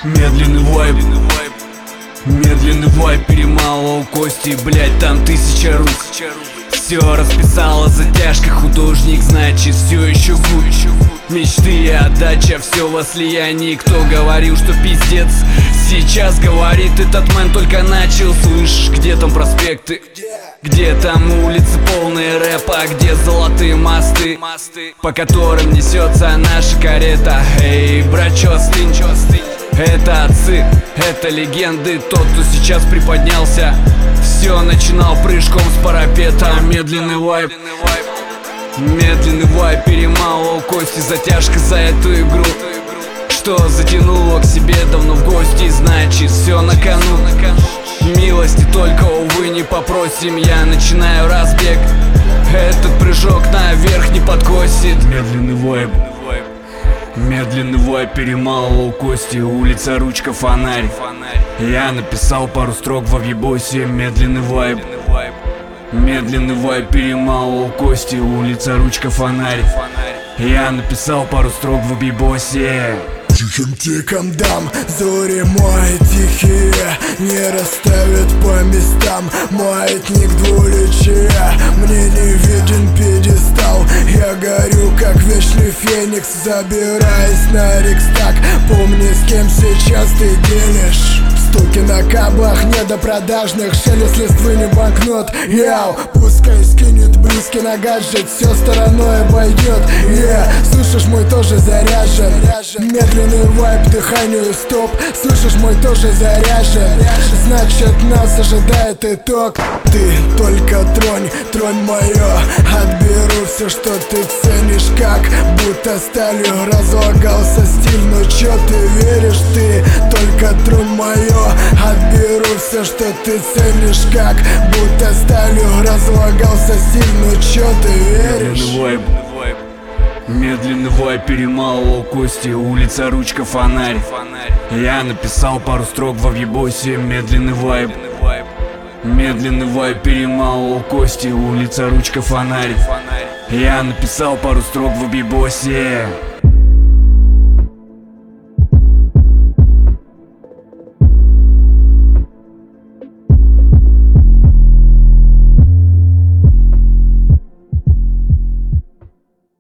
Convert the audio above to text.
Медленный вайб, медленный вайб перемалывал кости, блять, там 1000 рук. Все расписала затяжка, художник, значит, все еще гуд. Мечты и отдача, все во слиянии. Кто говорил, что пиздец? Сейчас говорит, этот мэн только начал. Слышишь, где там проспекты? Где там улицы полные рэпа? Где золотые мосты, по которым несется наша карета? Эй, брат, чё остынь? Это отцы, это легенды. Тот, кто сейчас приподнялся, все начинал прыжком с парапета. Медленный вайб, медленный вайб перемалывал кости. Затяжка за эту игру, что затянуло к себе давно в гости. Значит, все на кону. Милости только, увы, не попросим. Я начинаю разбег, этот прыжок наверх не подкосит. Медленный вайб, медленный вайб перемалывал кости. Улица, ручка, фонарь. Я написал пару строк во въебосе. Медленный вайб, медленный вайб перемалывал кости. Улица, ручка, фонарь. Я написал пару строк в въебосе. Тихим тиком дам, зори мои тихие не расставят по местам. Маятник двуличие, мне не виден пьедестал. Я горю, как вечный феникс, забираясь на Рикстаг. Помни, с кем сейчас ты делишь. Стуки на каблах недопродажных, шелест листвы не банкнот. Яу, пускай скинет близкий на гаджет, все стороной обойдет. Слышишь, мой тоже заряжен. Медленный вайб, дыханию стоп. Слышишь, мой тоже заряжен. Значит, нас ожидает итог. Ты только тронь, тронь мое. Отберу все, что ты ценишь, как будто сталью разлагался стиль. Ну чё ты веришь, ты только тронь мое. Отберу все, что ты ценишь, как будто сталью разлагался стиль. Ну чё ты веришь? Медленный вайб, медленный вайб перемалывал кости. Улица, ручка, фонарь. Я написал пару строк во въебосе. Медленный вайб, медленный вайб перемалывал кости. Улица, ручка, фонарь. Я написал пару строк в въебосе.